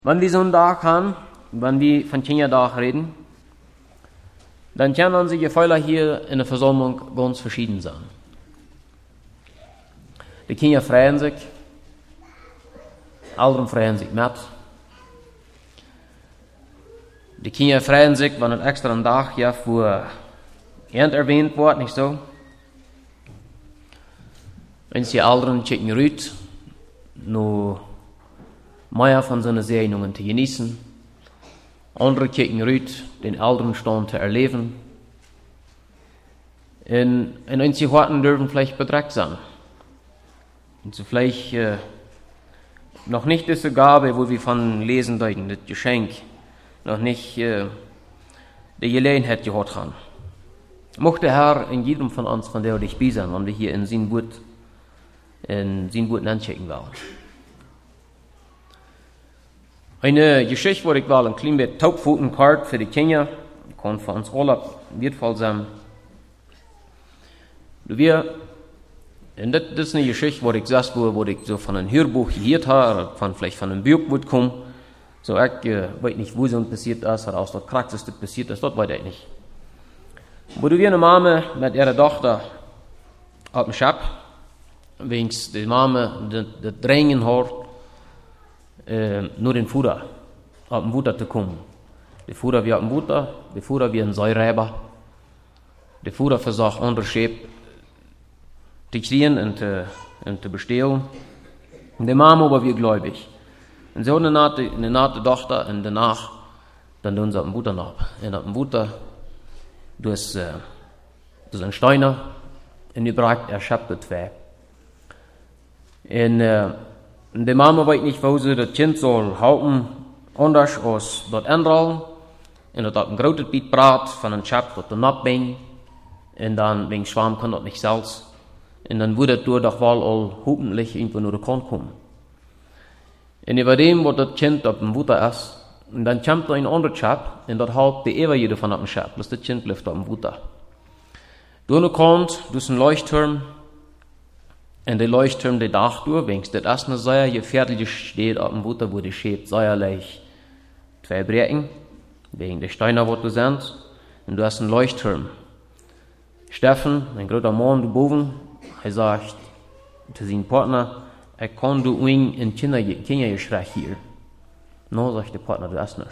Wenn wir so einen Tag haben, wenn wir von Kindertag reden, dann können unsere Gefühle hier in der Versammlung ganz verschieden sein. Die Kinder freuen sich, Eltern freuen sich mit. Die Kinder freuen sich, wenn es extra einen Tag gibt, wo Ent erwähnt wird, nicht so? Und die Eltern schicken Rüt, nur mehr von seinen Segnungen zu genießen. Andere kicken Rüt, den Elternstand zu erleben. Und unsere Horten dürfen vielleicht bedreckt sein. Und so vielleicht noch nicht diese Gabe, wo wir von lesen deuten, das Geschenk, noch nicht die Gelegenheit gehabt haben. Mochte der Herr in jedem von uns, von der dich bei sein, wenn wir hier in sein Wort anschicken wollen. Eine Geschichte, wo ich mal ein klein bisschen Taubpfoten kart für die Kinder, kann für uns alle wertvoll sein. Und das ist eine Geschichte, wo ich saß, wo ich so von einem Hörbuch gehört habe, oder vielleicht von einem Buch komme. So, ich weiß nicht, wo so passiert ist, oder aus der Praxis das passiert ist, das weiß ich nicht. Wo du eine Mama mit ihrer Tochter auf dem Schab, wegen die Mama das Drängen hat, nur den Futter, auf den Futter zu kommen. Der Futter wie auf dem Futter, der Futter wie ein Säureiber. Der Futter versucht, andere Schäb zu kriegen und zu bestehlen. Und die Mama aber wie gläubig. Und so eine nette Tochter, und danach, dann tun sie auf dem Futter noch. Und auf dem Futter, durch ein Steiner, und die Bragt, schabt das zwei. Und die Mama weiß nicht, wo sie das Kind soll halten, anders als das andere. Und das hat ein großes Biet Brat von einem Schab, das dann abbringen. Und dann, wegen Schwarm, kann das nicht selbst. Und dann würde das doch wohl hoffentlich irgendwo nur der Korn kommen. Und über dem, wo das Kind auf dem Futter ist, und dann kommt da ein anderer Schab, und das hält die Ewige von dem Schab, bloß das Kind bleibt auf dem Futter. Du kommt, du ist ein Leuchtturm, und der Leuchtturm, der Dach durchwinkt, das ist eine sehr gefährliche steht auf dem Futter, wo die Schäb säuerlich zwei Brecken, wegen der Steiner, wo du sind, und du hast einen Leuchtturm. Steffen, ein großer Mann, du boven, er sagt zu seinem Partner, kann du in Kindergeschrei hier. No, sagt der Partner, du hast nicht.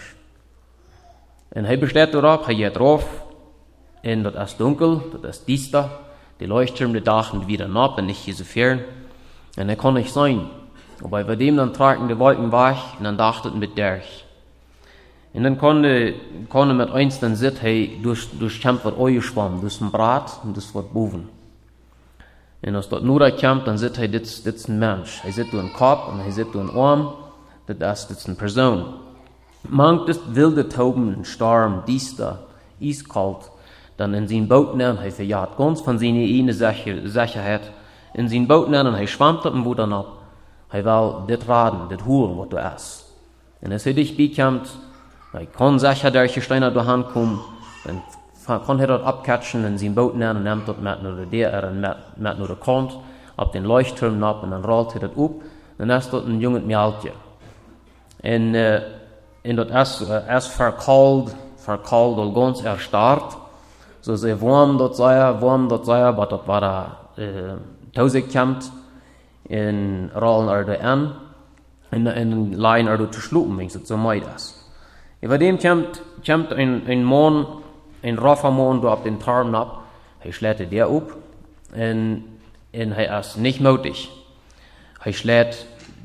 Und er besteht darauf, er geht drauf, und das ist dunkel, das ist düster. Die Leuchtturm, die dachten wieder nach, und nicht hier so fern. Und er kann nicht sein. Aber bei dem dann tragen die Wolken weg, und dann dachten mit der. Und dann konnte mit eins dann sitzen, hey, durch Kämpf wird euch geschwommen, durch ein Brat, und das wird boven. Und als dort nur kämpft, dann sitzt hey, das ist ein Mensch. Er sitzt durch einen Kopf, und er sitzt durch einen Arm, das ist eine Person. Mangt ist wilde Tauben, Sturm, düster, eiskalt, dann in sein Boot nehmen, er verjagt ganz von seiner eigenen Sicherheit. In sein Boot nehmen, er schwammt auf dem Boot ab. Er will das raden, das holen, was du hast. Und als er dich bekommt, er kann sicher durch Steine durch Hand kommen, dann kann er dort abkatschen, in sein Boot nehmen, und nimmt dort mit nur mit nur der Kant, auf den Leuchtturm ab, und dann rollt er das ab, dann ist dort ein junges Mädchen. Und dort ist verkalt und ganz erstarrt. So sehr warm dort sei, aber dort war da tausend kämmt, in rollen er an, in Lein er zu schlupen, wenn es so meid ist. Über dem kämmt ein Mann, ein raffer Mann, da auf den Tarn ab, er schlägt der ab, und er ist nicht mutig. Er schlägt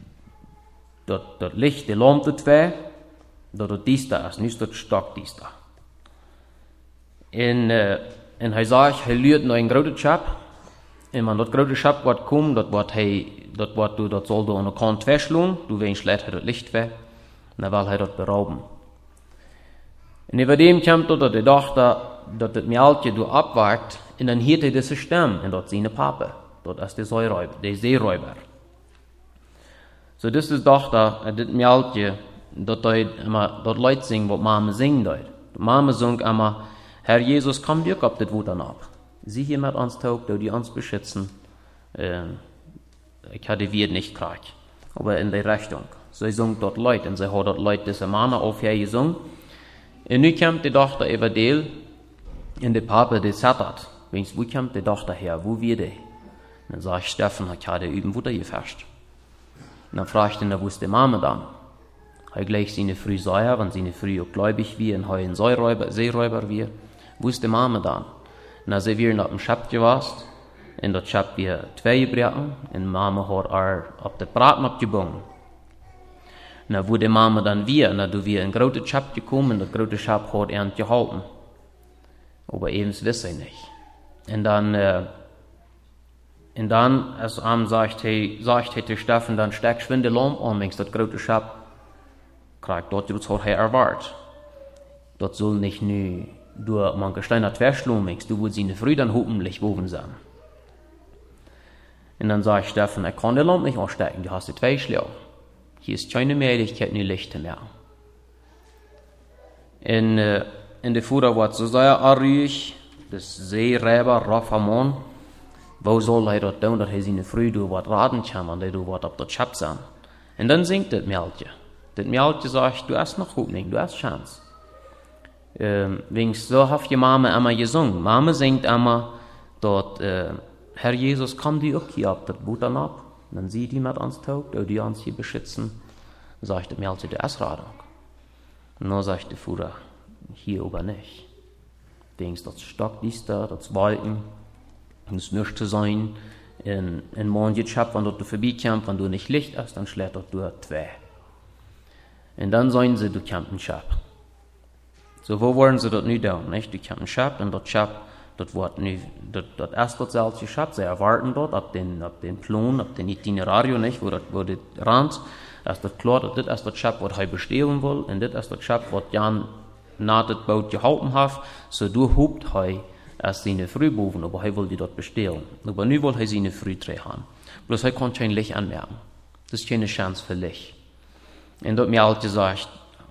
dort Licht, die Lampe zwei, dort düster ist, nicht dort stark düster. Und er sagt, er lügt noch ein großes Schab. Und wenn das große Schab wird kommen, dort soll du an der Kant verschlagen, du willst schlägt das Licht weg, und dann will er das berauben. Und über dem kommt dort die Tochter, dort das Mädchen du abwagt, und dann hört er diese Stimme, und dort seine Papa, dort ist der Seeräuber. So, das ist Tochter, das Mädchen, dort Leute singen, was Mama singt dort. Mama singt immer, Herr Jesus, komm dir auf das Wuttern ab. Sie hier mit uns taug, die uns beschützen. Ich hatte wir nicht krank, aber in der Richtung. Sie singen dort Leute, und sie hat dort Leute diese Mama aufgesungen. Und nu kommt die Tochter über Deel, und der Papa, der sattert. Wo kommt die Tochter her? Wo wird die? Dann sagt Steffen, ich habe üben Wutter gefasst. Und dann fragt ihn, wo ist die Mama dann? Er gleich seine Früh säuer, wenn seine Früh auch gläubig wie, und ein Seeräuber wie. Wo ist die Mama dann? Und dann sind wir nach dem Schab gewasst, und dort Schab wir 2 Bretten, und Mama hat auf der Braten abgebunden. Und dann wo die Mama dann wir, und dann du wir in große Schab gekommen, und das große Schab hat nicht gehalten. Aber eben wissen ich nicht. Und dann, als Abend sagt der Steffen, dann steck schwinde Lamp an, wenn das große Schab kriegt, dort hat er erwartet. Dort soll nicht nur durch manche Steine verschlungen, du willst seine Früh dann hoffentlich oben sein. Und dann sagt Steffen, kann die Lampe nicht anstecken, du hast die 2 Schläge. Hier ist keine Möglichkeit, nie Licht mehr. In der Fuhrer wird so sehr ruhig, das Seeräber, Rafamon, wo soll er dort tun, dass er seine Früh durch was raten kann, und er wird auf das Schab sein. Und dann singt das Mädchen. Das Mädchen sagt, du hast noch Hoffnung, du hast Chance. So hat die Mama immer gesungen. Mama singt immer, dort, Herr Jesus, komm die auch hier ab, das Boot dann ab. Dann sieht die mit uns taugt, die uns hier beschützen. Dann sagt das Mädchen, du hast Radung. Und dann sagt der Fuhrer, hier aber nicht. Das Stock ist da, das Wolken, das nicht zu sein. In manchen Schab, wenn du vorbeikommst, wenn du nicht Licht hast, dann schlägt dort durch 2. Und dann sagen sie, du kannst einen Schab. So, wo wollen sie dort nicht tun, nicht? Du kannst einen Schab, und dort Schab, dort wird nicht, dort erst dort selbst Schab, sie erwarten dort, ab den Plan, ab den Itinerario, nicht? Wo das Rand, das ist klar, dass das erst dort Schab, was er bestehlen will, und das erst dort Schab, was Jan nach dem Boot gehalten hat, so du hupt er erst seine Frühboven, aber er will die dort bestehlen. Aber nu will er seine Früh haben. Bloß er kann kein Licht anmerken. Das ist keine Chance für Licht. Und dort mir halt gesagt,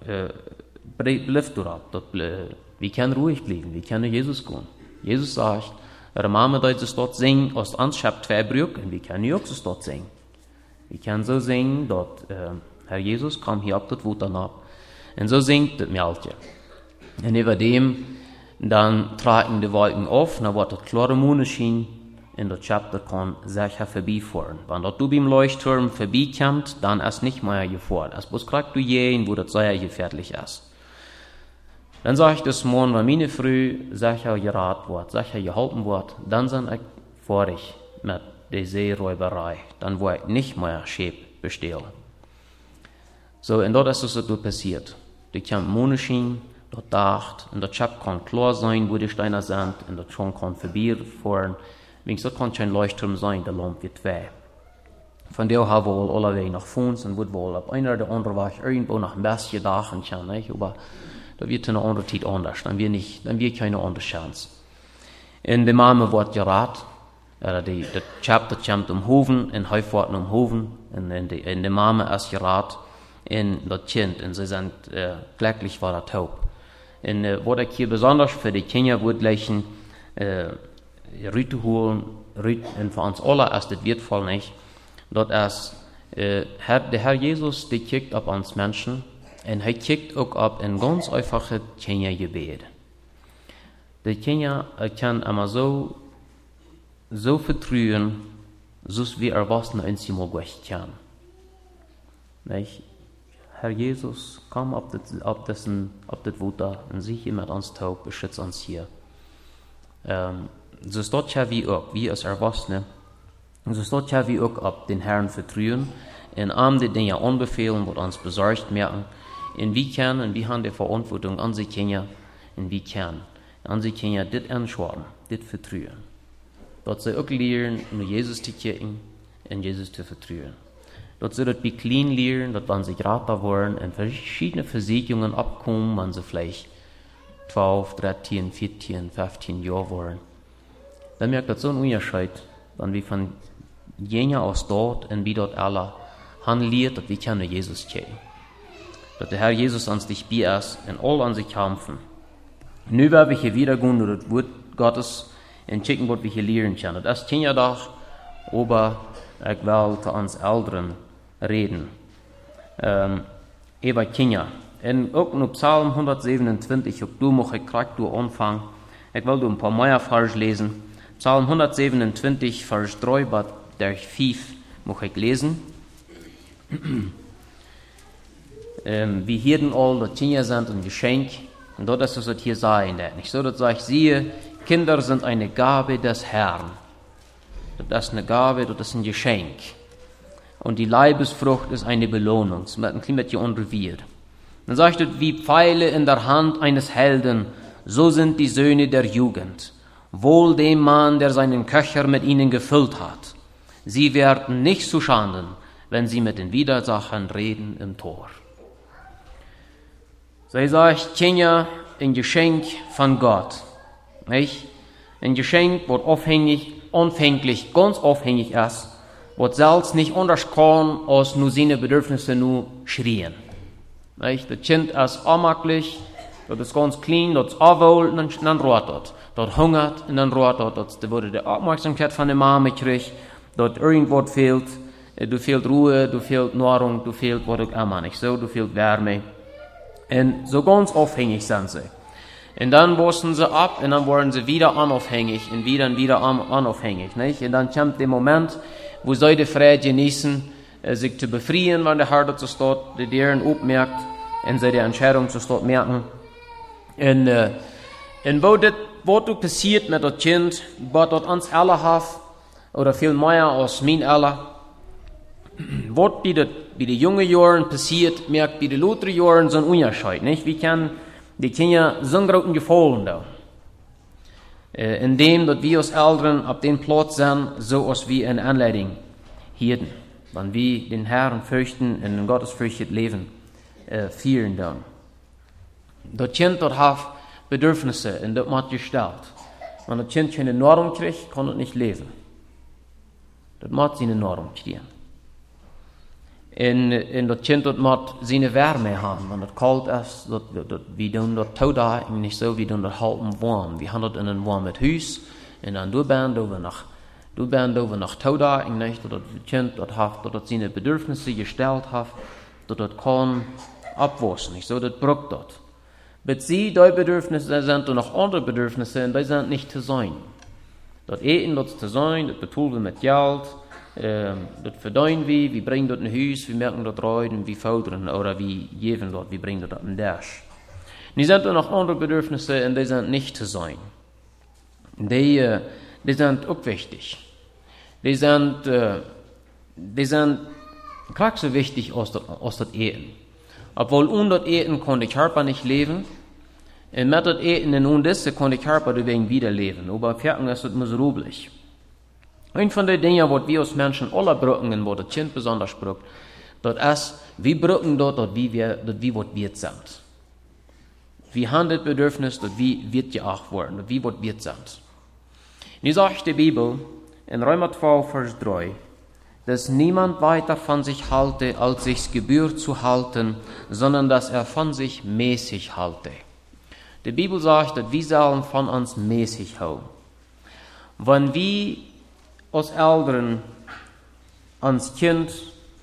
bleib du ab, wir können ruhig bleiben, wir können Jesus gehen. Jesus sagt, der Mama dort es dort singen, aus uns Schab 2 Brück, und wir können auch es dort singen. Wir können so singen, dort, Herr Jesus, komm hier ab, dort wo dann ab. Und so singt das Mädchen. Und über dem, dann tragen die Wolken auf, dann wird das klare Mondschein, in der Chapter kann sicher vorbeifahren. Wenn dort du beim Leuchtturm vorbeikommt, dann ist nicht mehr Gefahr. Es muss kriegst du jeden, wo das sehr gefährlich ist. Dann sage ich das morgen, wenn meine Früh sicher geraten wird, sicher gehalten wird, dann sind ich vorig mit der Seeräuberei. Dann wird ich nicht mehr Schäb bestehlen. So, und dort ist es so passiert. Die kommt Mondschein, dort dacht, und der Chap kann klar sein, wo die Steine sind, und dort schon kann vorbeifahren. Wenigstens kann kein Leuchtturm sein, der Lampe wird 2. Von der haben wir wohl alle Wege nach Fons und wird wohl ab einer oder andere Weg irgendwo nach dem Westen dachen kann, nicht? Aber da wird eine andere Zeit anders, dann wird keine andere Chance. In der Mama wird geraten, der Chapter kommt Hoven, und heute fährt Hoven, und in der Mama ist geraten, in das Kind, und sie sind glücklich war der taub. Und was ich hier besonders für die Kinder wird gleichen, Rüte holen, und für uns alle ist das wertvoll nicht. Dort ist, der Herr Jesus, der kijkt auf uns Menschen, und er kijkt auch auf ein ganz einfaches Kindergebet. Die Kinder können immer so vertrauen, so wie Erwachsene uns immer gut können. Nicht? Herr Jesus, komm auf das Wutter und sieh mit uns taub, beschütze uns hier. So ist dort ja wie auch, wie als Erwachsene, so ist dort ja wie auch auf den Herrn vertrauen, und am die Dinge anbefehlen, was uns besorgt merken, und wie haben die Verantwortung an sie Kinder, und wie können an sie Kinder das anschauen, das vertrauen. Dort sie auch lernen, nur Jesus zu kicken, und Jesus zu vertrauen. Dort sie das bei klein lernen, dass wenn sie gerade wollen, und verschiedene Versicherungen abkommen, wenn sie vielleicht 12, 13, 14, 15 Jahre wollen. Dann merkt das so ein Unterschied, wenn wir von jener aus dort und wie dort alle handelt, dass wir können Jesus kennen. Dass der Herr Jesus uns dich bei ist und all an sich kämpfen. Nu werden wir hier wieder gehen, durch das Wort Gottes und checken, was wir hier lernen können. Das ist Kindertag, aber ich will zu uns Älteren reden. Eva Kinja. En ook op Psalm 127, ook du mag ik graag door aanvangen. Ik wil een paar mooie vers lezen. Psalm 127, vers 3 tot 5 mag ik lezen. Wie hierden al, dat Kinder sind ein Geschenk. Und dort ist es hier sein, nicht so, dass ich siehe, Kinder sind eine Gabe des Herrn. Das ist eine Gabe, das ist ein Geschenk. Und die Leibesfrucht ist eine Belohnung. Das wird ein klein bisschen unterwirt. Dann sagt es, wie Pfeile in der Hand eines Helden, so sind die Söhne der Jugend. Wohl dem Mann, der seinen Köcher mit ihnen gefüllt hat. Sie werden nicht zu Schanden, wenn sie mit den Widersachern reden im Tor. Sie sagt, Kinder, ein Geschenk von Gott. Nicht? Ein Geschenk, was anfänglich ganz aufhängig ist, was selbst nicht anders kann, als nur seine Bedürfnisse nur schrien. Nicht? Das Kind ist anmachlich, das ist ganz klein, das ist anwohl, und dann rohrt das. Das hungert, und dann rohrt das. Da wurde die Aufmerksamkeit von der Mama gekriegt, dort irgendwas fehlt, du fehlt Ruhe, du fehlt Nahrung, du fehlt was auch immer nicht so, du fehlt Wärme. Und so ganz aufhängig sind sie. Und dann wurden sie ab, und dann wurden sie wieder unaufhängig, und wieder unaufhängig, nicht? Und dann kommt der Moment, wo sie die Freiheit genießen, sich zu befreien, wenn der Herr dazu steht, die deren aufmerkt, und sie die Entscheidung zu steht merken. Und was passiert mit das Kind, was dort uns alle hat, oder viel mehr als mein alle, was bei den jungen Jahren passiert, merkt bei den älteren Jahren so ein Unterschied, nicht? Wie kann die Kinder so einen großen Gefallen da? Indem, dass wir als Eltern auf den Platz sind, so als wir eine Anleitung hielten. Wenn wir den Herrn fürchten und in Gottes Furcht leben, führen dann. Das Kind dort hat Bedürfnisse und das wird gestellt. Wenn das Kind keine Nahrung kriegt, kann es nicht leben. Das muss seine Nahrung kriegen. Und das Kind muss seine Wärme haben. Wenn es kalt ist, wir tun das Tauda nicht so, wir tun das halten warm. Wir haben das in ein warmes Haus, und dann du bist nach Tauda, nicht, dass das Kind das seine Bedürfnisse gestellt hat, dass das kann abwaschen, nicht so, das braucht das. Aber sie, die Bedürfnisse sind und noch andere Bedürfnisse, und die sind nicht zu sein. Das Eten, das zu sein, das betun wir mit Geld, das verdienen wir bringen das in ein Haus, wir merken das rein, wir fördern oder wir geben das, wir bringen das in Dash. Die sind noch andere Bedürfnisse, und die sind nicht zu sein. Die sind auch wichtig. Die sind gleich so wichtig als das Eten. Obwohl ohne das Eten kann der Körper nicht leben, und mit das Eten und ohne das kann der Körper deswegen wieder leben. Aber Pferden ist das miserablich. Ein von den Dingen, was wir als Menschen alle brauchen, und was das Kind besonders braucht, das ist, wir brauchen das, dass wir was wir sind. Wir haben das Bedürfnis, dass wir wird geachtet werden, dass wir was wir sind. Nu sagt die Bibel in Römer 12, Vers 3, dass niemand weiter von sich halte, als sich's gebührt zu halten, sondern dass er von sich mäßig halte. Die Bibel sagt, dass wir sollen von uns mäßig halten. Wenn wir als Eltern ans Kind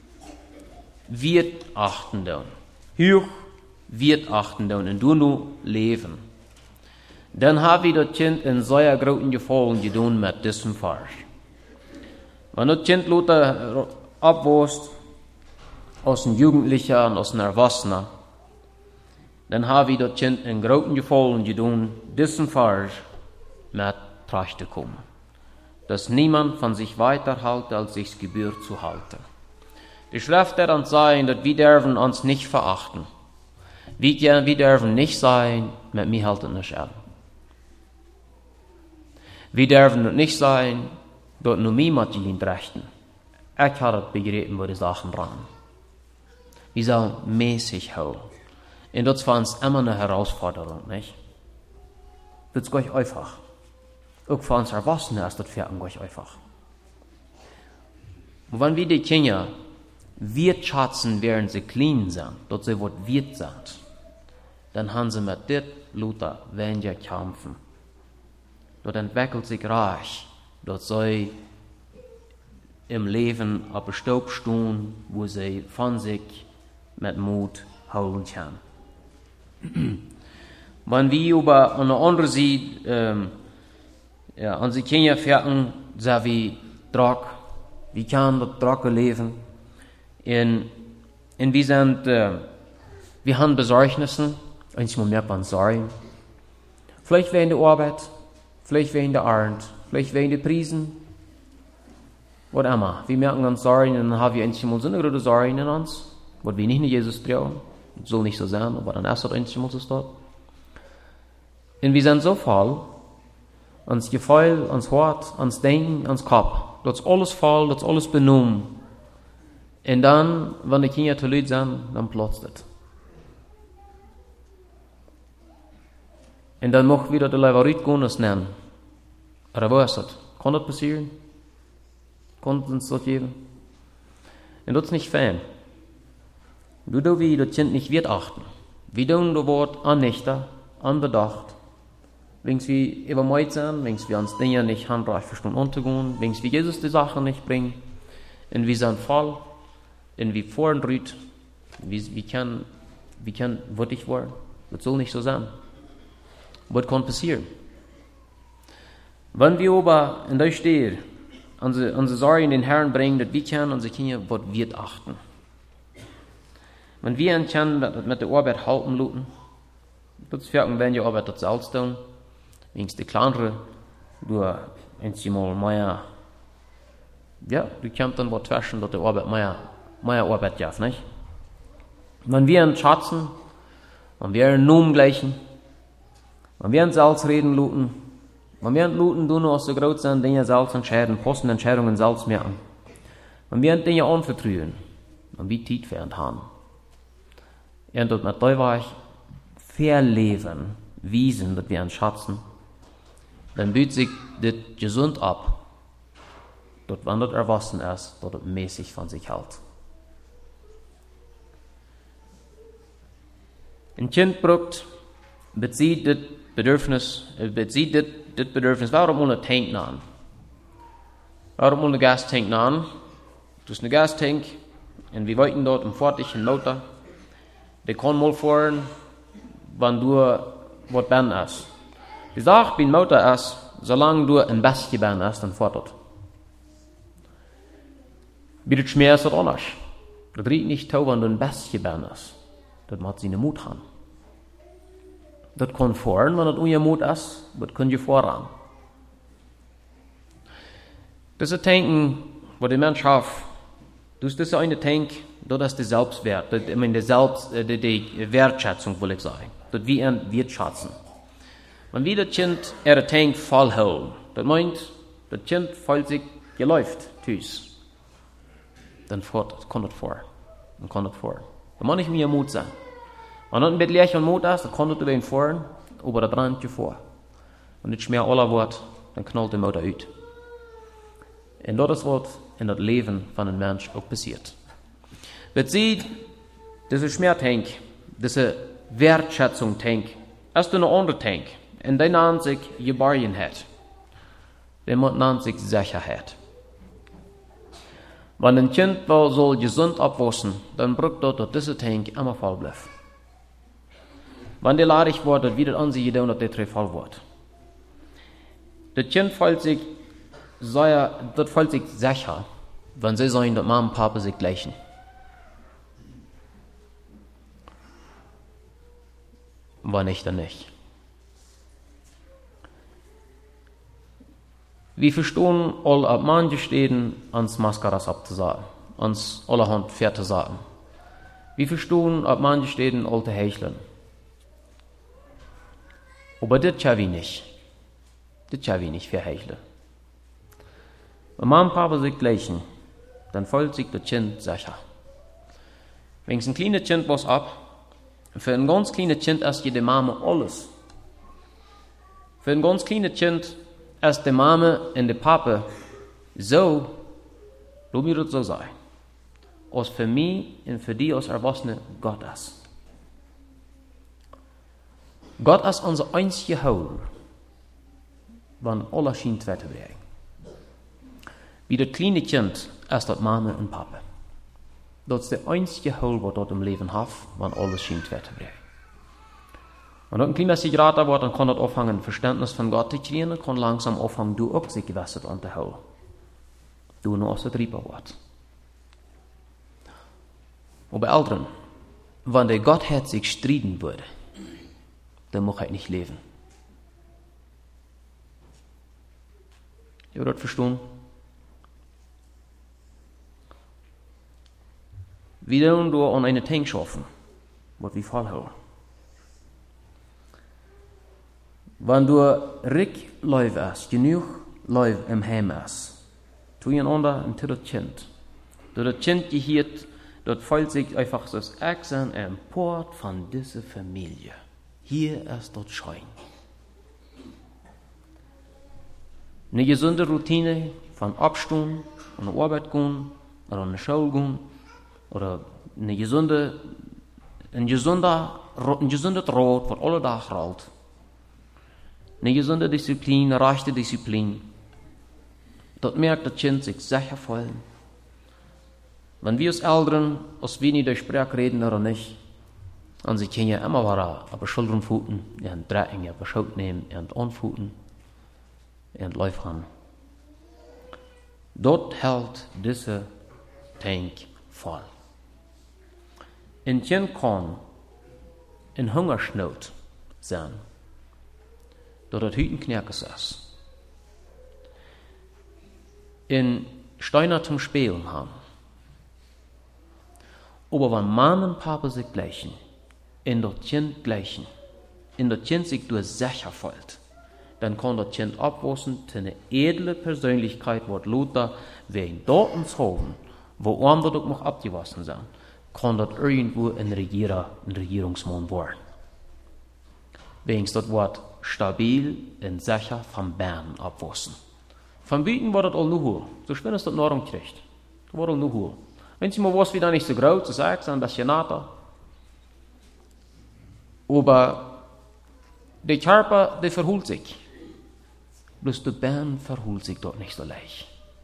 wird achten tun, hoch wird achten tun, und du nur leben, dann habe ich das Kind in so einem großen Gefallen getan mit diesem Vers. Wenn das Kind Luther abwässt, aus einem Jugendlicher und aus einem Erwachsener, dann habe ich das Kind in großen Gefallen getan, diesen Vers mit Tracht zu kommen. Dass niemand von sich weiterhalte, als sich's gebührt zu halten. Die Schrift daran sagen, dass wir dürfen uns nicht verachten. Wir dürfen nicht sein, mit mir halten nicht an. Wir dürfen nicht sein, dort nur mir mit ihnen rechten. Ich habe das begriffen, wo die Sachen dran. Wir sollen mäßig halten. Und das ist für uns immer eine Herausforderung, nicht? Das ist gleich einfach. Auch für uns Erwachsene ist das für uns gleich einfach. Und wenn wir die Kinder wertschätzen, während sie klein sind, dass sie was wert sind, dann haben sie mit dit Luther weniger kämpfen. Dort entwickelt sich reich, dort sie im Leben auf einem Stopp stehen, wo sie von sich mit Mut holen kann. Wenn wir über eine andere Seite, an die Kinder fährten, sagen wir Druck, wie kann das Druck leben? Und wir sind, wir haben Besorgnissen, manchmal merkt man Sorgen. Vielleicht wegen der Arbeit, vielleicht wegen der Arbeit, vielleicht wegen der Prisen, was immer. Wir merken uns Sorgen und dann haben wir manchmal so eine große Sorgen in uns, was wir nicht in Jesus trauen. Das soll nicht so sein, aber dann ist das manchmal so dort. Und wir sind so voll, ans Gefühl, ans Hort, ans Denken, ans Kopf. Das ist alles voll, das ist alles benommen. Und dann, wenn die Kinder zu laut sind, dann platzt es. Und dann mag wieder der Leute rausgehen und nennen. Oder was ist das? Kann das passieren? Kann uns das geben? Und das ist nicht fein. Du darfst wie das Kind nicht wird achten. Wir tun das Wort annächter, anbedacht. Wenn wir übermüdet sind, wenn wir uns Dinge nicht handreich verstehen untergehen, wenn wir Jesus die Sachen nicht bringen, und wir sind voll, und wir fahren rüt, wir können, was ich wollen. Das soll nicht so sein. Was kann passieren? Wenn wir aber in der Stelle unsere Sorgen in den Herrn bringen, dass wir können unsere Kinder, was wird achten. Wenn wir können mit der Arbeit halten lassen, das fängt wenn die Arbeit das selbst tun, wenn die kleinere, du einmal mehr, ja, du kannst dann was zwischen, dass die Arbeit mehr Arbeit gibt, nicht? Wenn wir einen schätzen, wenn wir einen Namen gleichen, wenn wir einen selbst reden lassen, wenn wir einen Luten tun, was so groß sind, Dinge selbst entscheiden, posten Entscheidungen selbst merken, wenn wir Dinge anvertrauen, wenn wir Zeit für uns haben, und dort mit Teuwach verleben, wiesen, dass wir uns schätzen, dann büht sich das gesund ab, dort wenn das erwachsen ist, dort das mäßig von sich hält. Ein Kind bezieht das Bedürfnis, warum ohne Tank an? Warum ohne Gastank an? Du hast eine Gastank, und wir wollten dort einen fertigen Motor, der kann mal fahren, wenn du was ben ist. Die Sache beim Motor ist, solange du ein bisschen ben ist, dann fährt das. Bei dem Schmerz ist das anders. Das riecht nicht toll, wenn du ein bisschen ben ist. Das macht seine Mut haben. Das kann fahren, wenn das ungemut ist, das kann je voran. Das ist Tanken, wo der Mensch hat, das ist eine Tank, das ist der Selbstwert, die Wertschätzung, will ich sagen. Das wir ihn wertschätzen. Wenn wir das Kind ihre Tank voll holen, das meint, das Kind fühlt sich geläuft, tschüss. Dann kann das vor. Da muss nicht mehr Mut sein. Wenn das ein bisschen lächeln Mut ist, dann kann das über ihn fahren, aber das brennt vor. Wenn das Schmerz aller wird, dann knallt der Motor aus. Und das ist was in das Leben von einem Menschen auch passiert. Wir sehen, diese Schmerztank, diese Wertschätzung-Tank, ist eine andere Tank. Und der nennt sich Geborgenheit. Der nennt sich Sicherheit. Wenn ein Kind soll gesund abwachsen, dann braucht das, dass diese Tank immer voll bleibt. Wenn der ladig wird, dann wieder an sich gedacht, dass der voll wird. Das Kind fühlt sich sicher, wenn sie sagen, dass Mama und Papa sich gleichen. Wenn nicht, dann nicht. Wir verstehen all ab manche Städten ans Mascaras abzusagen, ans allerhand Pferde sagen. Wir verstehen ab manche Städten alte Hecheln. Aber das kann wir nicht. Das kann wir nicht verhecheln. Wenn Mama und Papa sich gleichen, dann fühlt sich das Kind sicher. Wenn es ein kleines Kind was ab, für ein ganz kleines Kind ist die Mama alles. Für ein ganz kleines Kind ist die Mama und der Papa so, lass mich das so sagen, als für mich und für die als Erwachsene Gott ist. Gott ist unser einziger Heil, wenn alle schien zu bringen. Wie das kleine Kind ist das Mama und Papa. Dat is de einzige hulp wat dat im Leben hat, wann alles scheint zu brechen. Und wenn ein klein bisschen grater wird, dann kann das anfangen, Verständnis von Gott zu kriegen, und kann langsam anfangen, du auch sich gewässert an zu holen. Du noch aus der Trieber wird. Und bei Älteren, wenn der Gottheit sich streiten würde, dann muss er nicht leben. Ihr das verstehen? Wie tun du an eine Tank schaffen, was wir vollhauen? Wenn du rik Leib hast, genug Leib im Heim hast, tu einander und tu das Kind. Du das Kind gehört, das fühlt sich einfach so als Exen im Port von dieser Familie. Hier ist das Schein. Eine gesunde Routine von Abstehen, an der Arbeit gehen, oder an der Schule gehen, oder ein gesundes Rot, was alle Tag rollt. Eine gesunde Disziplin, eine rechte Disziplin. Das merkt das Kind sich sicher voll. Wenn wir als Eltern, als wir nicht durch Sprache reden oder nicht, und sie können ja immer wieder auf Schultern futen, und Drecken auf Schuld nehmen, und anfuten, und laufen. Dort hält diese Tank voll. Ein Kind kann in Hungersnot sein, dort das Hüten Knerkes ist. In Steiner zum Spielen haben. Aber wenn Mama und Papa sich gleichen, in das Kind gleichen, in das Kind sich durch sicher fühlt, dann kann das Kind abwachsen zu einer edlen Persönlichkeit, wo Luther wegen dort ins Hofen, wo andere doch noch abgewaschen sind, kann das irgendwo ein Regierungsmann werden. Wegen das Wort stabil und sicher vom Bern abwachsen. Von Bieten war das all nur hoch. So schön ist das noch umkriegt. Das war all nur hoch. Wenn sie mal was wieder nicht so groß, so sagt ein bisschen natter. Aber der Körper, der verholt sich. Bloß der Bern verholt sich dort nicht so leicht.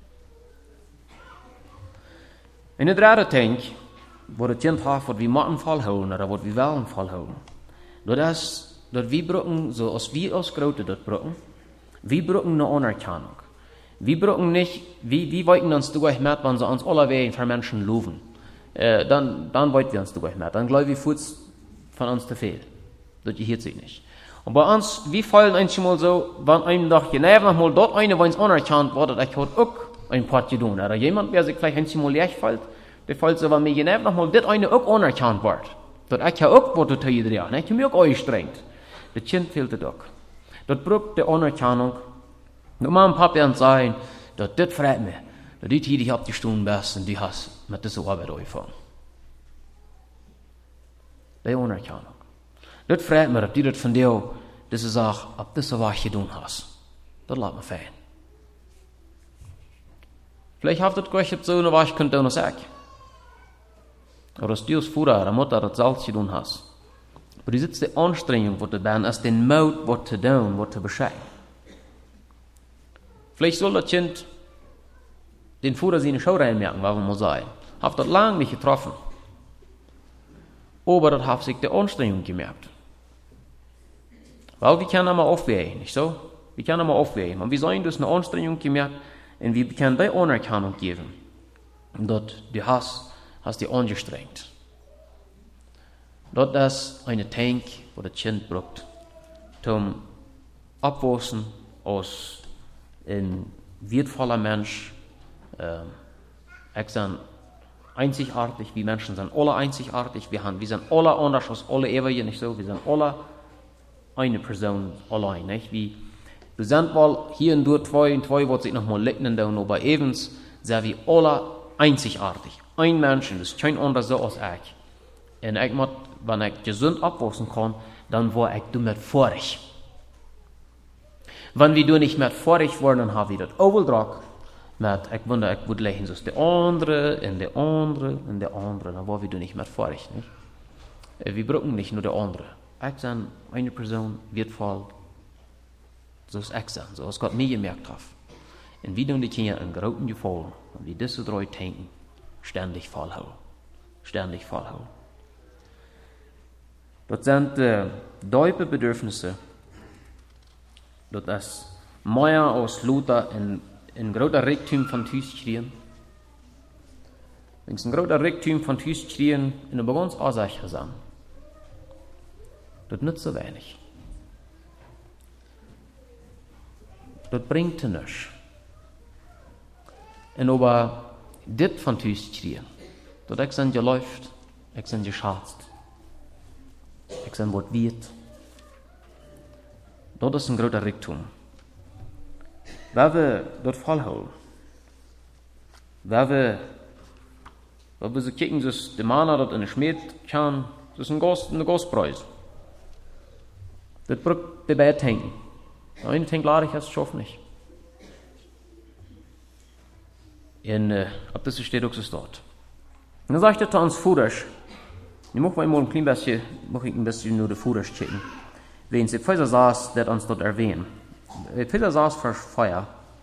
In der dritte Tank, wo das Kind hat, was wir Matten vollholen, oder was wir Wellen vollholen, das ist, dass wir brauchen, so als wir als Grote das brauchen, wir brauchen eine Anerkennung. Wir brauchen nicht, wir wollten uns durch mit, wenn sie uns alle wegen für Menschen loben. Dann wollten wir uns durch mit. Dann glaube ich, Fuß von uns zu viel. Das gehört sich nicht. Und bei uns, wir fallen einmal so, wenn einem doch genau noch mal dort eine, wenn es anerkannt wurde, ich hat auch ein Part getan. Oder jemand, der sich vielleicht einmal leicht fällt, der fällt so, wenn mir genau noch mal das eine auch anerkannt wird. Das ich ja auch wurde zu jeder Jahr. Ich habe mich auch angestrengt. Das Kind fehlt das auch. Das braucht die Anerkennung. Und Mama und Papa sagen, das freut mich, dass die hier auf die Stunden bist und die hast mit dieser Arbeit angefangen. Die Anerkennung. Das freut mich, dass die das von dir, diese Sache, auf diese Weise getan hast. Das lässt mich fein. Vielleicht habt ihr das gleich so eine Weise könnt ihr noch sagen. Oder dass du als Vater oder Mutter das selbst getan hast. Aber die sitzt die Anstrengung, die du bist, als den Mut, was zu tun, was zu beschreiben. Vielleicht soll das Kind den Vater seine Schau reinmerken, was man sagen. Hat das lange nicht getroffen. Aber das hat sich die Anstrengung gemerkt. Weil wir können einmal aufwägen, nicht so? Wir können einmal aufwägen. Und wir sollen das eine Anstrengung gemerkt und wir können die Anerkennung geben. Und dort du hast dich angestrengt. Dort ist eine Tank, wo das Kind braucht, zum Abwachsen aus ein wertvoller Mensch. Ich bin einzigartig, wir Menschen sind alle einzigartig, wir sind alle anders als alle Ewigen, nicht so? Wir sind alle eine Person allein, nicht? Wir sind wohl hier und dort zwei, wird sich nochmal lecken, aber evens sind wir alle einzigartig. Ein Mensch, das ist kein anderer so als ich. Und ich muss, wenn ich gesund abwachsen kann, dann war ich damit vorig. Wenn wir nicht mehr vorig waren, dann haben wir das Overdrag. Ich würde legen, so ist der andere, und der andere, und der andere. Dann waren wir nicht mehr vorig. Nicht? Wir brauchen nicht nur der andere. Ich bin eine Person, wertvoll. So ist ich sein, so ist Gott mir gemerkt hat. Und wir tun die Kinder einen großen Gefallen, wenn wir diese drei Tanken ständig vollhauen. ständig vollholen. Das sind diepe Bedürfnisse, das ist mehr als Luther in großer Reichtum von Tüß kriegen. Wenn es ein großer Reichtum von Tüß kriegen, in der ganz Ursache sind, das nützt so wenig. Das bringt nichts. Und aber dit von Tüß kriegen, dat ik zijn geläuft, ik zijn geschatzt, ik zijn wat wird. Dat is een groter Reichtum. Waar we dat volhouden, waar we so kijken, dus de mannen dat in de schmeed gaan, dus een Gastpreis. Dat braucht de beide denken. De ene denkt, laat ik het schaffen niet. En op deze steht ook zo staat. En dan zegt het aan ons voeders. Nu mag ik een klein beetje nur de voeders checken. Wenn sie Pfizer saß, dat uns dort erwähnen. Pfizer saß für Feuer.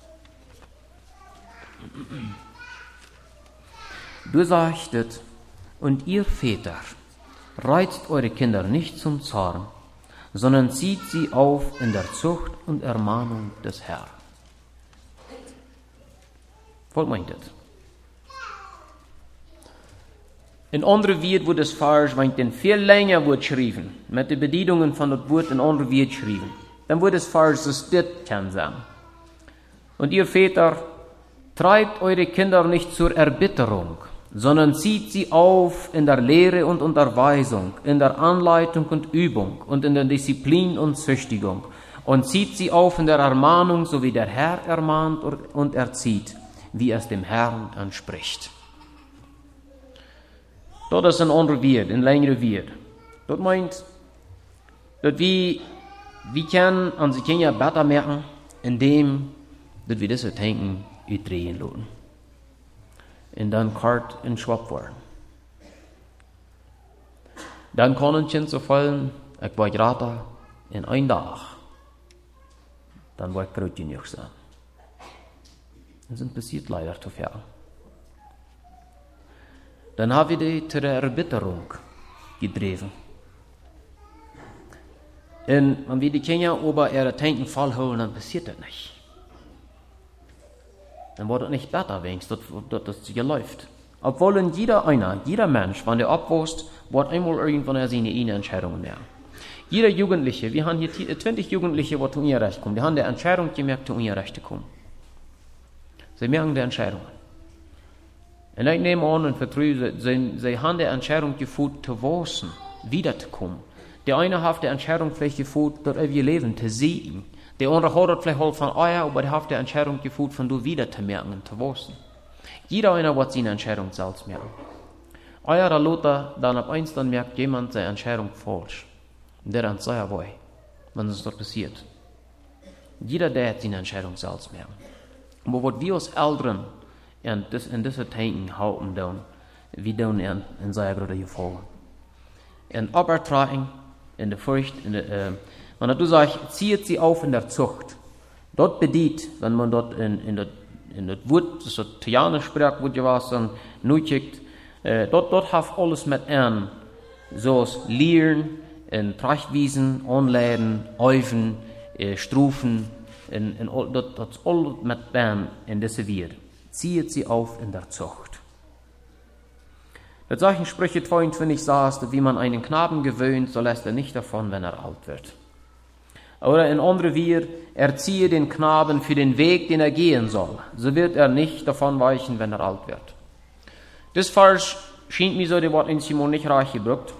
Du sagtet, und ihr Väter, reizt eure Kinder nicht zum Zorn, sondern zieht sie auf in der Zucht und Ermahnung des Herrn. Was meint das? In andere Wort wird es falsch, wenn den viel länger wird geschrieben, mit den Bedienungen von das Wort in andere Wort geschrieben. Dann wird es falsch, dass das kann sein. Und ihr Väter, treibt eure Kinder nicht zur Erbitterung, sondern zieht sie auf in der Lehre und Unterweisung, in der Anleitung und Übung und in der Disziplin und Züchtigung und zieht sie auf in der Ermahnung, so wie der Herr ermahnt und erzieht, wie es dem Herrn entspricht. Dat is een ander woord, een längere woord. Dat meint, dat wir können unsere Kinder besser merken, indem dass wir diese Denken uitdrehen lassen. Und dann kart in schwab worden. Dann kann ein Kind so fallen, ich war gerade in ein Tag. Dann war ich groß genug sein. Das sind passiert leider zu viel. Dann haben wir die zu der Erbitterung gedreven. Und wenn wir die Kinder über ihre Denken vollholen, dann passiert das nicht. Dann wird es nicht besser, wenn das hier läuft. Obwohl jeder Mensch, wenn der abwächst, wird einmal irgendwann seine eigenen Entscheidungen mehr. Jeder Jugendliche, wir haben hier 20 Jugendliche, die zu unser Recht kommen, die haben die Entscheidung gemerkt, zu unser Recht zu kommen. Sie merken die Entscheidungen. Und ich nehme an und vertraue, sie haben die Entscheidung geführt, zu wachsen, wiederzukommen. Der eine hat die Entscheidung vielleicht geführt, dort ihr Leben zu sehen. Der andere hat vielleicht auch von euer, aber der hat die Entscheidung geführt, von du wieder zu merken und zu wachsen. Jeder einer wird seine Entscheidung selbst merken. Euer Lothar, dann ab eins, dann merkt jemand seine Entscheidung falsch. Und der dann sagt, wenn es dort passiert. Jeder, der hat seine Entscheidung selbst merken. Aber was wir als Eltern in diese Denken halten, wir tun in seiner großen Gefahr. In Übertragen, in der Furcht, wenn du sagst, zieht sie auf in der Zucht. Dort bedient, wenn man dort in das Wort, das Theanisch spricht, wo du was dann nutzt, dort hat alles mit an, so als Lehren, in Trachtwiesen, Anleiten, Eufen, Strufen, das alles mit an in diese Welt. Zieht sie auf in der Zucht. Das sagt in Sprüche 22 sagt, wie man einen Knaben gewöhnt, so lässt er nicht davon, wenn er alt wird. Oder in andere wir, erziehe den Knaben für den Weg, den er gehen soll, so wird er nicht davon weichen, wenn er alt wird. Das Vers scheint mir so, der Wort in Simon nicht reich gebrückt.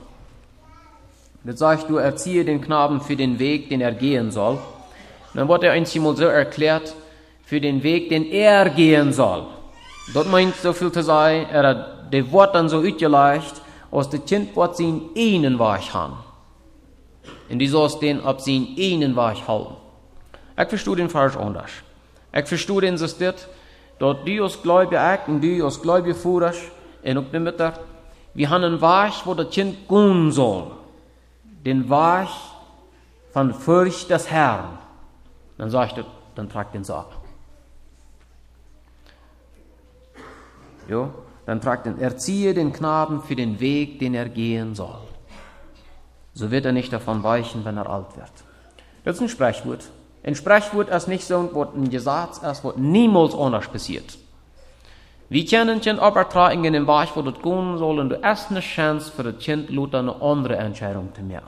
Das sagt, du erziehe den Knaben für den Weg, den er gehen soll. Und dann wird er in Simon so erklärt, für den Weg, den er gehen soll. Dort meint so viel zu sagen, er hat das Wort dann so ausgelegt, aus dem Kind wird sie in einen Weg haben. Und die sollst den ab sie in einen Weg halten. Ich verstehe den Vers anders. Ich verstehe den so steht, dort die als Gläubige und die als Gläubige Führer und auch die Mütter, wir haben einen Weg, wo das Kind gehen soll. Den Weg von Furcht des Herrn. Dann sagt er, dann tragt den so ab. Jo, dann tragt er, erziehe den Knaben für den Weg, den er gehen soll. So wird er nicht davon weichen, wenn er alt wird. Das ist ein Sprechwort. Ein Sprechwort ist nicht so, was ein Gesetz ist, was niemals anders passiert. Wir können Kind übertragen in den Weg, wo das gehen soll, und du hast eine Chance für das Kind, Luther eine andere Entscheidung zu machen.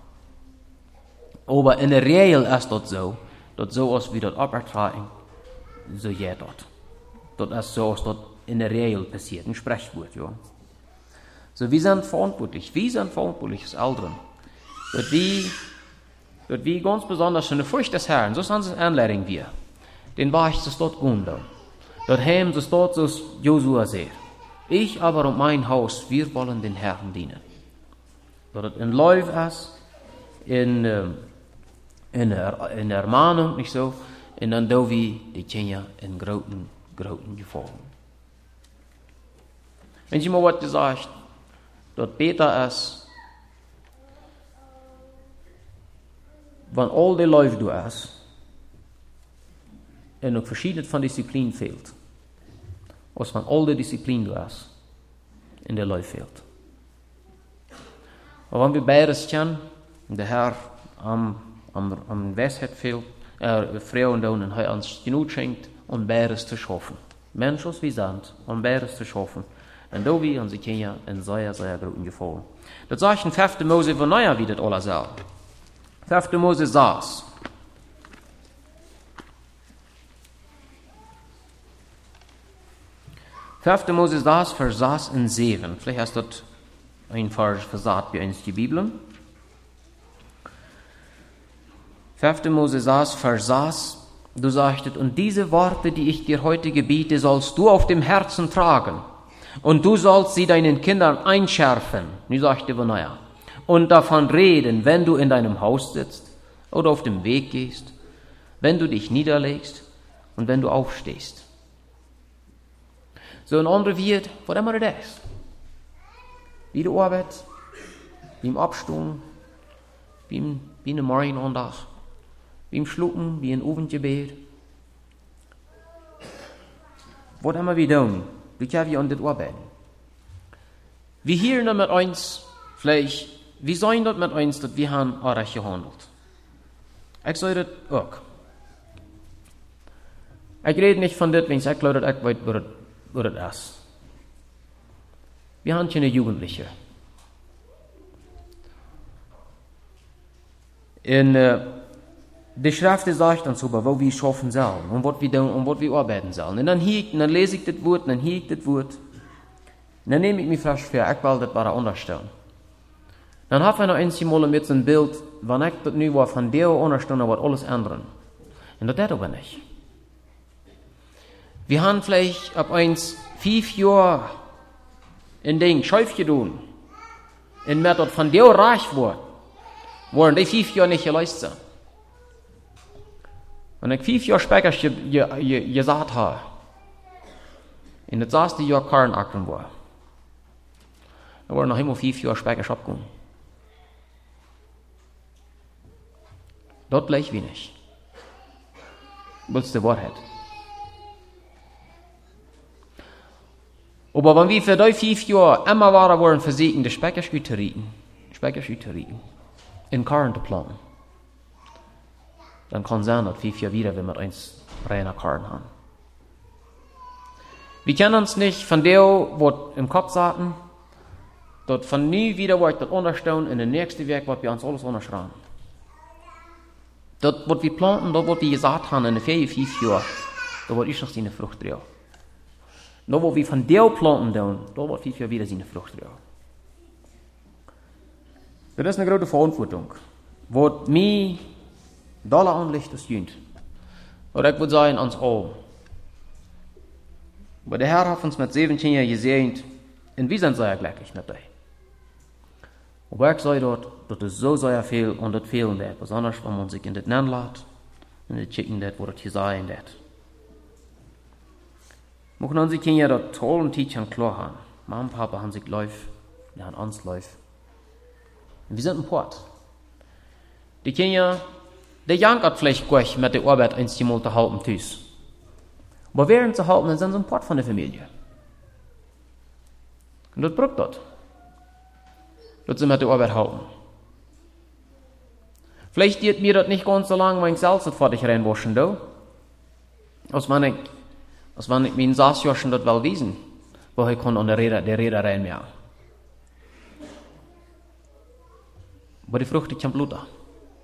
Aber in der Regel ist das so als wir das übertragen, so geht das. Das ist so, als das in der Regel passiert, ein Sprechwort, ja. So, wir sind verantwortlich als Eltern. Dass wir ganz besonders in der Furcht des Herrn, so sind es Anleitung wir, den Weg zu dort gehen. Dort haben sie dort, so Josua sagt, ich aber und mein Haus, wir wollen den Herrn dienen. Dass es in Lauf ist, in der Ermahnung, nicht so, und dann do wir die Kinder in großen Gefolgen. Wenn ich mal was gesagt, dort Peter ist, wenn all die Läufe du hast, und noch verschiedene von Disziplin fehlt, als wenn all die Disziplin du hast, in der Läufe fehlt. Aber wenn wir beides kennen, der Herr am Weisheit fehlt, Frauen und er uns genug schenkt, um beides zu schaffen. Menschen wie Sand, um beides zu schaffen. Und da wir unsere Kinder in sehr, sehr großen Gefolgen. Das sagt in 5. Mose von neuer, wie das alles sagt. 5. Mose saß. Mose saß, versaß in 7. Vielleicht hast du das einfach versagt bei uns die Bibel. 5. Mose saß, versaß, du sagtest, und diese Worte, die ich dir heute gebiete, sollst du auf dem Herzen tragen. Und du sollst sie deinen Kindern einschärfen, nu sagte Benaya, und davon reden, wenn du in deinem Haus sitzt oder auf dem Weg gehst, wenn du dich niederlegst und wenn du aufstehst. So ein anderer wird, was immer das ist. Wie die Arbeit, wie im Abstehen, wie in der Morgenandacht, wie im Schlucken, wie im Abendgebet. Was immer wir tun, wie können wir an das arbeiten? Wir hören mit uns, vielleicht, wie sollen das mit uns, dass wir haben recht gehandelt? Ich sage das auch. Ich rede nicht von das, wenn ich sage, dass ich weiß, was das ist. Wir haben keine Jugendliche. In die Schrift sagt uns über, wo wir schaffen sollen und was wir tun und was wir arbeiten sollen. Und dann lese ich das Wort, und dann höre ich das Wort. Und dann nehme ich mich fast für, ich will das bara unterstellen. Dann habe ich noch einmal mit so einem Bild, wenn ich das nu war von dir unterstellen, wird alles ändern. Und das aber nicht. Wir haben vielleicht ab 5 Jahre in den Schäuf getan. Und mit das von dir reich wurde, waren die 5 Jahre nicht geleistet. Und ich 5 Jahre später gesagt habe, in das erste Jahr Karrenackern war, dann waren noch immer 5 Jahre später abgegangen. Dort gleich wenig. Das ist die Wahrheit. Aber wenn wir für die 5 Jahre immer weiter waren versuchen, die Speicherschütte zu rieten, in Karren zu planen, dann kann es sein, dass 5 Jahre wieder, wenn wir uns reiner Karren haben. Wir können uns nicht von dem, was im Kopf saßen, dort von nie wieder, wo ich das unterstellen, in den nächsten Weg, was wir uns alles unterschreiben. Dort, was wir planten, dort, was wir gesagt haben, in den 5 Jahren, da wird ich noch seine Frucht drin. Nur wo wir von der planten, da wird 5 Jahre wieder seine Frucht drin. Das ist eine große Verantwortung, wo mir Dollar anlegt, das jünt. Oder ich würde sagen, ans All. Aber der Herr hat uns mit 17 Jahren gesehen, und wir sind sehr glücklich mit dir. Aber ich sage dort, dass es so sehr viel und das fehlen wird, besonders wenn man sich in das nennen lässt, und das schicken wird, wo das hier sein wird. Möchten unsere Kinder dort toll und Teachern klar haben. Mama und Papa haben sich läuft, wir haben uns läuft. Und wir sind ein Port. Die Kinder, der jankert vielleicht gleich mit der Arbeit einmal zu halten, tüß. Aber während zu halten, dann sind sie ein Port von der Familie. Und das braucht das. Das sind wir die Arbeit halten. Vielleicht geht mir das nicht ganz so lang, wenn ich selbst nicht fertig reinwaschen, do. Als wenn ich meinen Saßjoschen das will wiesen, wo ich kann an der Räder reinmerken. Aber die Frucht, die kommt Blut an.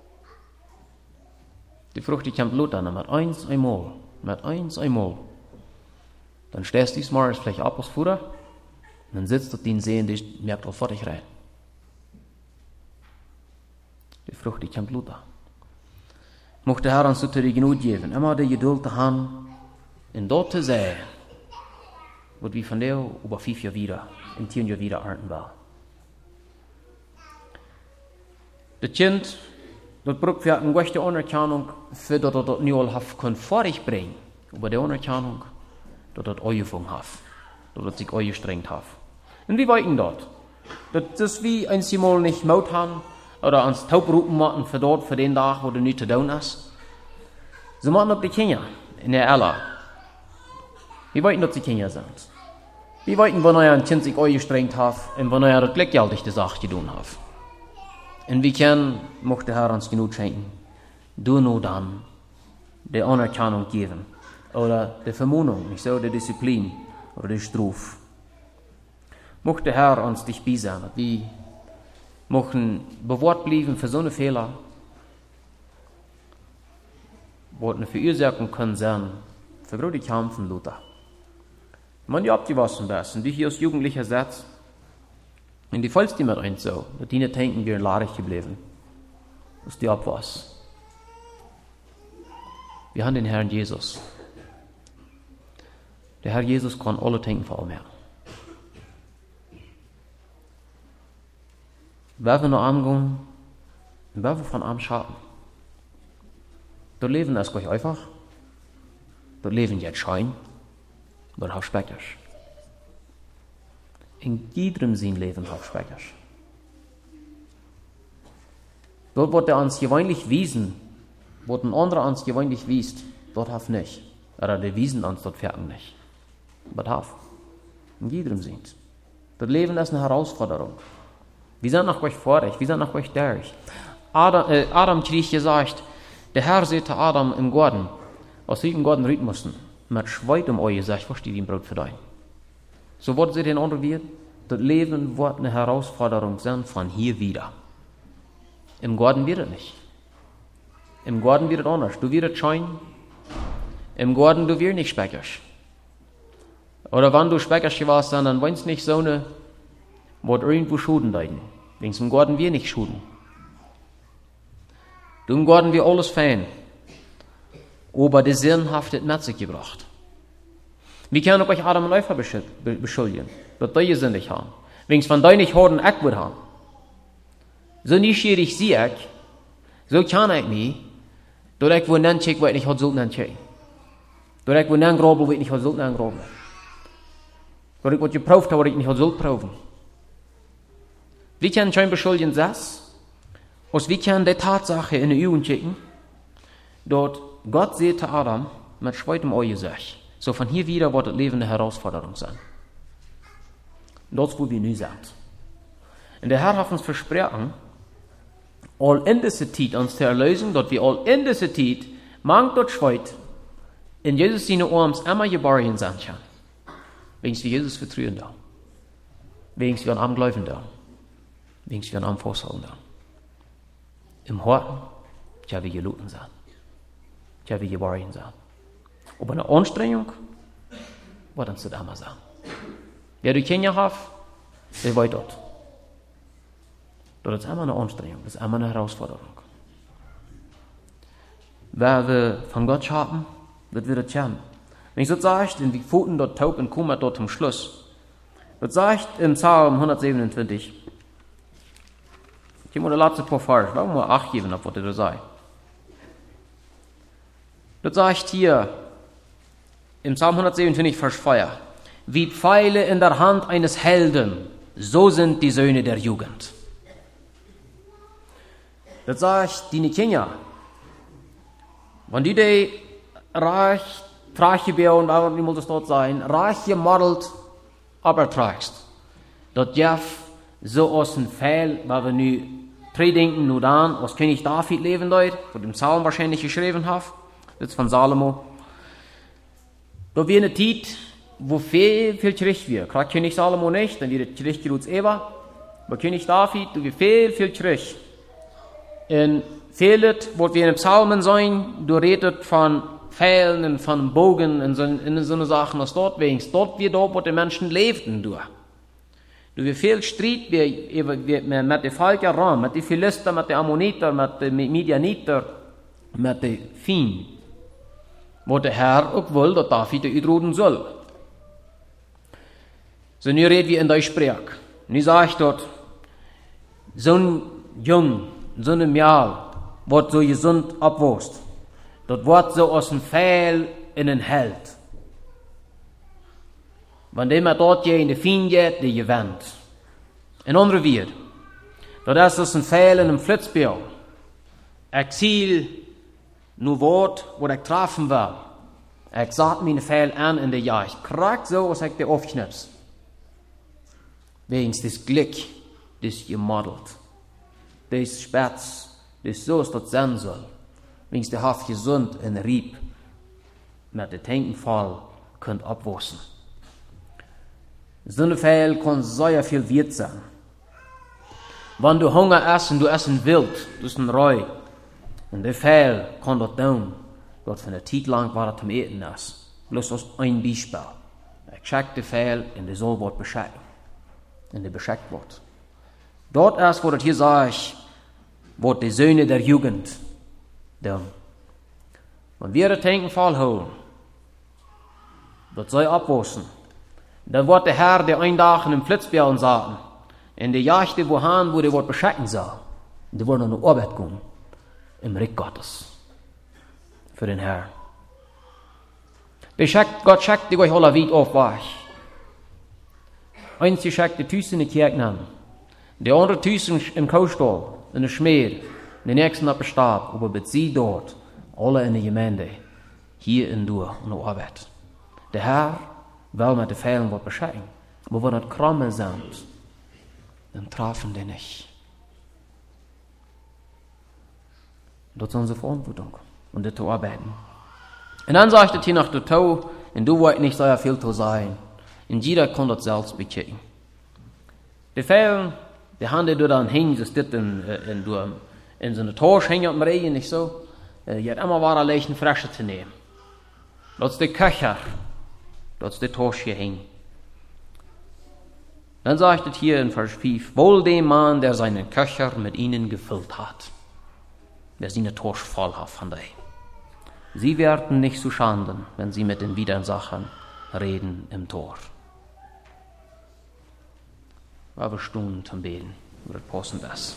Die Frucht, die kommt Blut an, mit eins einmal. Dann stehst du diesmal vielleicht ab aus Futter, und dann sitzt du den Sehen, die merkt auch fertig rein. Die Frucht, die kommt Blut an. Mocht der Herr uns die Genut geben, immer die Geduld zu haben, in dort zu sehen, wird wie von der über 5 Jahre wieder, in 10 Jahren wieder ernten will. Das Kind, das braucht für eine gute Anerkennung, für das das nicht all vorig bringen, über die Anerkennung, dass das angefangen hat, dass das sich angestrengt hat. Und wie weit dort? Das ist wie ein Simol nicht Maut haben, oder ans Taub rufen machen für dort, für den Tag, wo du nicht zu tun hast. Sie machen auch die Kinder in der Ella. Wie weit dass die Kinder sind? Wie weit, wenn er ein Kind sich angestrengt hat, und wenn er das gleichgültig die Sache getan hat? Und wie kann, möchte der Herr uns genug schenken, du nur dann die Anerkennung geben, oder die Vermutung, nicht so, die Disziplin, oder die Struf. Möchte der Herr uns dich beisammen, wie möchten bewahrt bleiben für so eine Fehler, wo eine Verursachen können sein, für große Kämpfe Luther. Man ja abgewaschen besten, wie hier als Jugendlicher setzt, und die fällst die mit ein so, dass die nicht denken, wir sind laarig geblieben, dass die abwas. Wir haben den Herrn Jesus. Der Herr Jesus kann alle denken vor allem. Wer wir noch angehen, wer wir von arm schaden. Das Leben ist gleich einfach. Das Leben jetzt schein, das auch speckig. In jedem Sinn Leben auch speckig. Dort wird er uns gewöhnlich wiesen, wo ein anderer uns gewöhnlich wiest, dort hat nicht. Oder der wiesen uns dort fertig nicht. Das hat. In jedem Sinn. Das Leben ist eine Herausforderung. Wir sind nach euch vorig, wir sind nach euch durch. Adam kriegt gesagt, der Herr sagte Adam im Garten, als sie im Garten reden mussten, mit Schweit um euch gesagt, was steht im Brot für dich? So wird sie den anderen wieder, das Leben wird eine Herausforderung sein von hier wieder. Im Garten wird es nicht. Im Garten wird es anders. Du wirst scheuen. Im Garten du wirst nicht speckig. Oder wenn du speckig warst, dann weinst nicht so eine, wird irgendwo Schuden deuten. Wegen im Garten wir nicht Schuden. Du im Garten wir alles fein. Aber die Sinnhaft hat mit sich gebracht. Wie kann euch Adam und Eva beschuldigen, dass die Sinn nicht haben? Wegen von die nicht Horden ich wird haben. So neugierig sie ich, so kann ich mich, dass ich wo nennen check, wo ich nicht hat so nennen check. Dass ich wo nennen grobel, wo ich nicht hat so nennen grobel. Dass ich was geprüft habe, wo ich nicht hat so prüfen. Wie kann ich beschuldigen das? Und wie kann die Tatsache in die Augen checken, dass Gott sagte Adam mit schweitem Auge sagt, so von hier wieder wird das Leben eine Herausforderung sein. Das, wo wir nu sind. Und der Herr hat uns versprochen, all in dieser Zeit uns zu erlösen, dass wir all in dieser Zeit, mang dort schweit, in Jesus seine Arms immer geborgen sein können. Wegen wir Jesus vertrauen da. Wegen wir an am Glauben da. Wegen wir an am Festhalten da. Im Horten, ja wir geluten sein. Ja wir geborgen sein. Aber eine Anstrengung, wird uns das immer sein. Wer die Kinder hat, der weiß dort. Das ist immer eine Anstrengung, das ist immer eine Herausforderung. Wer wir von Gott haben, das wird es kennen. Wenn ich so sage, in wie Pfoten dort taub und kommen dort zum Schluss. Das sagt im Psalm 127. Ich habe mir das letzte paar falsch, warum mal 8 geben, was das sagt. Das sagt hier im Psalm 127, Vers 4. Wie Pfeile in der Hand eines Helden, so sind die Söhne der Jugend. Das sagt die Kinder. Wenn die reich, trage und wie muss es dort sein, reich gemodelt, aber tragst. dat Jeff so aus dem Fall, weil wir nu predenken nur dann, als König David leben dort, wo dem Psalm wahrscheinlich geschrieben hat, das ist von Salomo. Da wir eine Zeit, wo viel Gericht wird. Gerade König Salomo nicht, dann wird das Gericht geruht Eva. Aber König David, du wir viel Gericht. Und vieles, wo wir in den Psalmen sein, du redet von Pfeilen und von Bogen und so eine Sachen, als dort wenigstens. Dort wird dort, wo die Menschen lebten, du. Du wir viel Streit mit den Völkern, mit den Philister, mit den Ammoniter, mit den Midianiter, mit den Fien. Wo der Herr auch will, dass David überreden soll. So, nu reden wir in der Sprech. Nu sage ich dort, so ein Jung, so ein Mädel, wird so gesund abwächst. Das wird so aus dem Pfeil in den Held. Wenn jemand dort in die Fien geht, die gewinnt. In andere Wied, das ist ein Pfeil in einem Flitzbild. Ich ziel nur Wort, wo ich treffen will. Ich sag meine Pfeil an in der Jagd. Krack so, als ich die aufknips. Wegen das Glück, das gemodelt. Das Spatz, das so ist, das sein soll. Wegen der Haft gesund in Rieb mit dem Tankenfall könnt abwachsen. So eine Pfeil kann sehr viel wert sein. Wenn du Hunger essen, du essen wild, du bist ein Reu. Und der Pfeil kann das tun, dort von der Zeit lang war das zum Eten ist. Bloß als ein Beispiel. Ich check den Pfeil und der soll wird beschickt. Und der beschickt wird. Dort erst, wo das hier sagt, wird die Söhne der Jugend tun. Wenn wir den Tankenfall holen, das soll abwachsen. Dann wird der Herr, der einen Tag in den Flitzbjörn saßen, in der Jagd, wo der wird beschicken soll. Und die wollen noch Arbeit kommen. Im Reich Gottes. Für den Herrn. Gott schickt die euch alle weit auf euch. Eins schickt die Tüßen in die Kirche an. Der andere Tüßen im Kaustall, in der Schmied. Der nächsten auf dem Stab. Aber bezieht dort alle in der Gemeinde. Hier in Dur und Arbeit. Der Herr will mit den Pfeilen wird beschicken. Aber wenn das Krumme sind, dann treffen die nicht. Das ist unsere Verantwortung. Und das zu arbeiten. Und dann sagt es hier nach der Tau, und du wollt nicht so viel zu sein. Und jeder kann das selbst bekicken. Die Pfeilen, die haben die dann hängen, das steht in so einer Torsch hängen am Regen, nicht so. Die hat immer war leicht Frische zu nehmen. Das ist der Köcher. Das ist der Torsch hier hängen. Dann sagt es hier in Vers 5, wohl dem Mann, der seinen Köcher mit ihnen gefüllt hat. Wer seine Torsch voll hat von dir. Sie werden nicht zu Schanden, wenn sie mit den Widersachern reden im Tor. Aber Stunden zum Beten, wird passen das.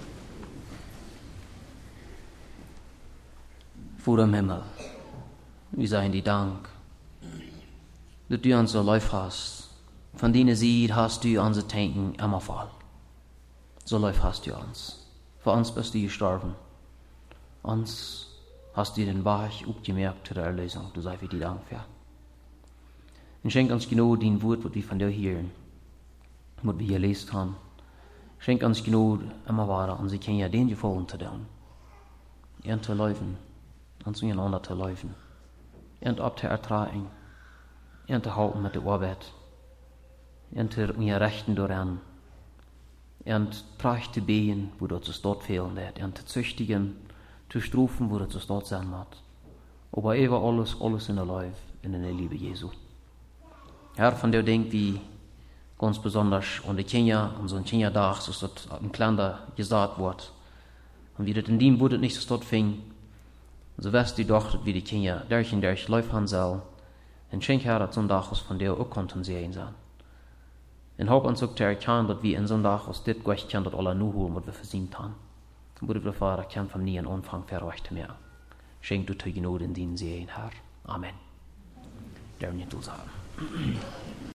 Vater im Himmel, wir seien dir Dank, dass du uns so lief hast. Von denen Sieg hast du unsere Tanken immer voll. So lief hast du uns. Für uns bist du gestorben. Uns hast du den Weg aufgemerkt zur Erlösung. Du sei für die Dank für. Und schenk uns genau dein Wort, was wir von dir hören, was wir gelesen haben. Schenk uns genau immer weiter, und sie können ja den Gefallen zu tun. Ihren zu laufen, und zueinander zu laufen. Ihren ab zu ertragen, ihren zu halten mit der Arbeit, ihren zu ihr Rechten daran, ihren Preis zu beten, wo dort es dort fehlen wird, ihren zu züchtigen, zu strufen, wo das dort sein wird. Aber über alles in der Life, in der Liebe Jesu. Herr, von der denkt wie ganz besonders an die Kinder, an so ein Kindertag, so das ein kleiner gesagt wird. Und wie das in dem wurde nicht so dort fing, so weißt du doch, wie die Kinder durch laufen soll. Und schenk Herr, dass so ein Tag von der auch konnten sehen sein. Und hab uns auch zu erkennen, dass wir in so ein Tag aus dit Gott können, dass alle nur holen, was wir verdient haben. Bruder, der Vater, kann von nie an Anfang verreicht mehr. Schenk du die Gnade in den Sehen, Herr. Amen. Der nicht sagen.